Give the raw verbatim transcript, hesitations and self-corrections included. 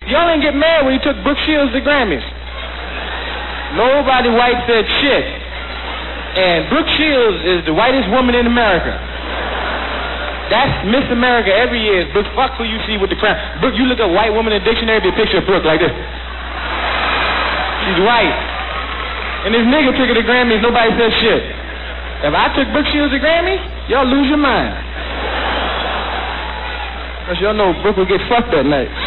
Y'all didn't get mad when he took Brooke Shields to Grammys. Nobody white said shit. And Brooke Shields is the whitest woman in America. That's Miss America every year. Brooke, fuck who you see with the crown. Brooke, you look at white woman in the dictionary, be a picture of Brooke like this. She's white. And this nigga took her to Grammys, nobody said shit. If I took Brooke Shields to Grammys, y'all lose your mind. Cause y'all know Brooke will get fucked that night.